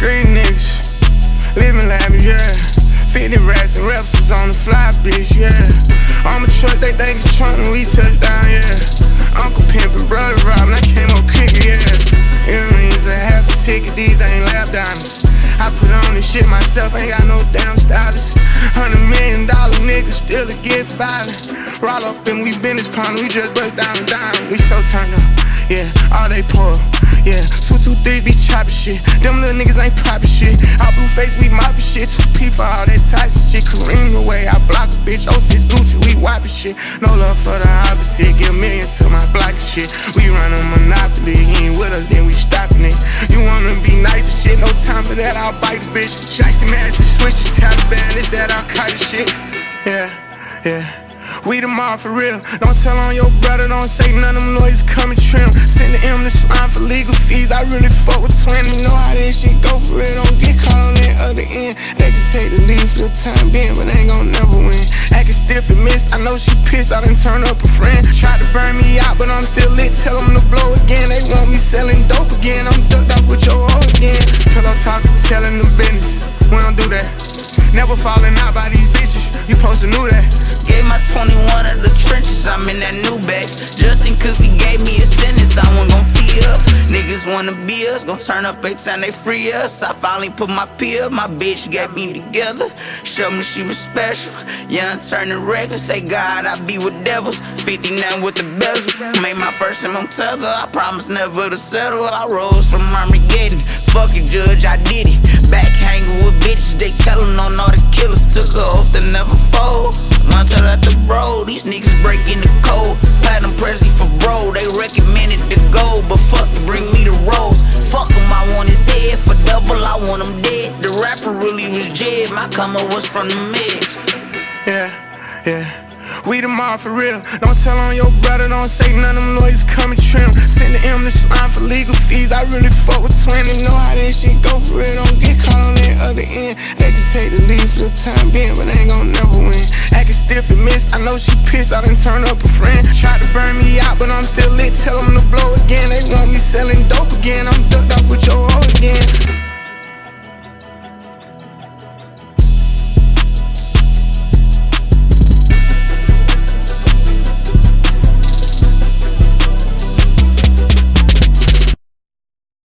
Street niggas, living lavish, yeah. 50 rats and repsters on the fly, bitch, yeah. On my truck, they think it's trunk when we touch down, yeah. Uncle pimpin', brother robbin', I came up kickin', yeah. Earrings, a half a ticket, these ain't lap diamonds. I put on this shit myself, ain't got no damn stylist. $100 million niggas still to get violent. Roll up and we business partner, we just bust down the dime. We so turned up, yeah, all they pour, yeah. 223 be choppin' shit, them little niggas ain't poppin' shit. All blue face, we moppin' shit, 2P for all that type of shit. Kareem away, I block a bitch, 06 Gucci, we wipin' shit. No love for the opposite, give millions to my block and shit. We run a monopoly, he ain't with us, then we stoppin' it. You wanna be nice and shit, no time for that, I'll bite the bitch. Shiesty masses, switches, Taliban, it's that Al-Qaeda shit. Yeah, yeah. We the mob for real. Don't tell on your brother, don't say none of them lawyers coming trim. Send the M to slime for legal fees. I really fuck with twin. You know how that shit go for real. Don't get caught on that other end. They can take the lead for the time being, but they ain't gon' never win. Acting stiff and missed. I know she pissed. I done turn up a friend. Tried to burn me out, but I'm still lit. Tell them to blow again. They want me selling dope again. I'm ducked off with your hoe again. Pillow talking, telling the business. We don't do that. Never falling out by these bitches. You supposed to know that. Gave my 21 of the trenches, I'm in that new bag. Justin, cause he gave me a sentence, I wasn't gon' tee up. Niggas wanna be us, gon' turn up every time they free us. I finally put my P up, my bitch got me together. Showed me she was special, young turning reckless. Say God, I be with devils, 59 with the bezel. Made my first M on tether, I promise never to settle. I rose from Armageddon, fuck it judge, I did it. Back hanging with bitches, they tellin' on all the killers. Took her oath to never fold. One tell at the bro, these niggas breaking the code. Platinum Presley for bro, they recommended to go. But fuck it, bring me the rolls. Fuck him, I want his head. For double, I want him dead. The rapper really was Jed, my come up was from the mix. Yeah, yeah. We the mob for real. Don't tell on your brother, don't say none of them lawyers coming trim. Send the M to slime for legal fees. I really fuck with twin. They know how that shit go for real. Don't get caught on that other end. They can take the lead for the time being, but they ain't gon' never win. Acting stiff and missed. I know she pissed. I done turn up a friend. Tried to burn me out, but I'm still lit. Tell them to blow again. They want me selling dope again. I'm ducked off with your hoe.